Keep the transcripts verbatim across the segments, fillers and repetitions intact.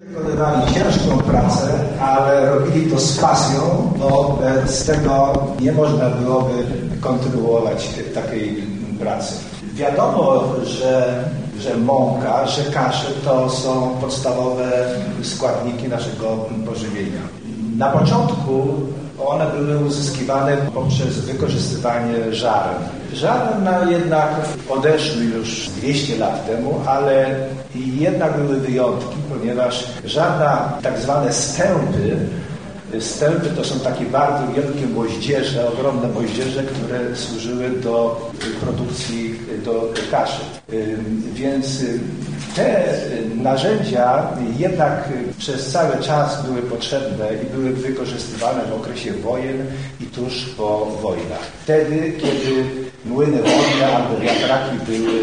Wykonywali ciężką pracę, ale robili to z pasją, bo z tego nie można byłoby kontynuować takiej pracy. Wiadomo, że, że mąka, że kasze to są podstawowe składniki naszego pożywienia. Na początku one były uzyskiwane poprzez wykorzystywanie żaren. Żaren jednak odeszły już dwieście lat temu, ale jednak były wyjątki, ponieważ żarna, tak zwane stępy, stępy to są takie bardzo wielkie moździerze, ogromne moździerze, które służyły do produkcji, do kaszy. Więc te narzędzia jednak przez cały czas były potrzebne i były wykorzystywane w okresie wojen i tuż po wojnach. Wtedy, kiedy młyny wodne albo wiatraki były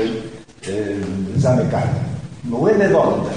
zamykane. Młyny wodne.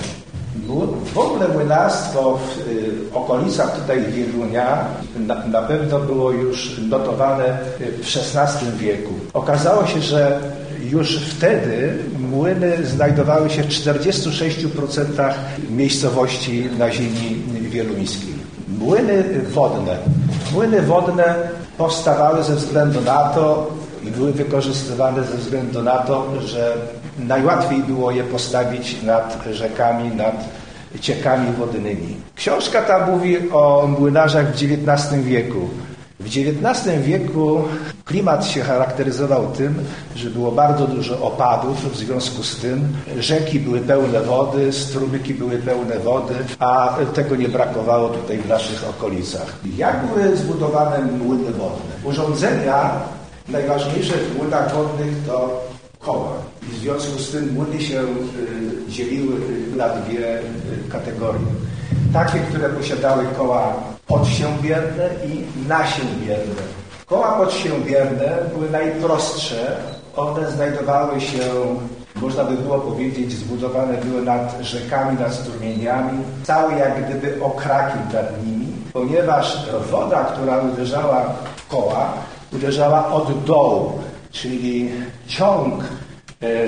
W ogóle młynarstwo w okolicach tutaj Wielunia na, na pewno było już notowane w szesnastym wieku. Okazało się, że już wtedy młyny znajdowały się w czterdziestu sześciu procentach miejscowości na ziemi wieluńskiej. Młyny wodne. Młyny wodne powstawały ze względu na to i były wykorzystywane ze względu na to, że najłatwiej było je postawić nad rzekami, nad ciekami wodnymi. Książka ta mówi o młynarzach w dziewiętnastym wieku. W dziewiętnastym wieku klimat się charakteryzował tym, że było bardzo dużo opadów, w związku z tym rzeki były pełne wody, strumyki były pełne wody, a tego nie brakowało tutaj w naszych okolicach. Jak były zbudowane młyny wodne? Urządzenia najważniejsze w młynach wodnych to koła. I w związku z tym młyny się y, dzieliły na dwie y, kategorie. Takie, które posiadały koła podsiębierne i nasiębierne. Koła podsiębierne były najprostsze. One znajdowały się, można by było powiedzieć, zbudowane były nad rzekami, nad strumieniami, cały jak gdyby okrakiem nad nimi, ponieważ woda, która uderzała w koła, uderzała od dołu, czyli ciąg e,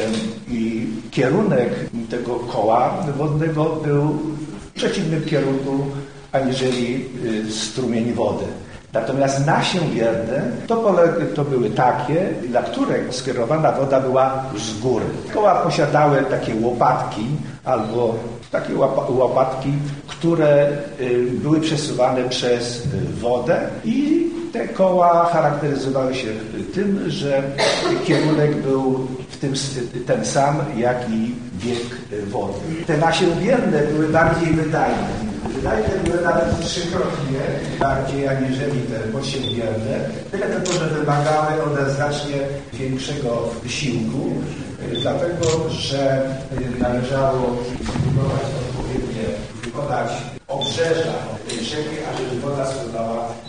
i kierunek tego koła wodnego był w przeciwnym kierunku aniżeli e, strumień wody. Natomiast nasiębierne to, pole, to były takie, dla których skierowana woda była z góry. Koła posiadały takie łopatki albo takie łopatki, które y, były przesuwane przez wodę i te koła charakteryzowały się tym, że kierunek był w tym, ten sam, jak i bieg wody. Te nasiębierne były bardziej wydajne. Wydajne były nawet trzykrotnie bardziej aniżeli te podsiębierne, tyle tylko, że wymagały one znacznie większego wysiłku, dlatego, że należało zbudować odpowiednie, wykonać obrzeża tej rzeki, ażeby woda spływała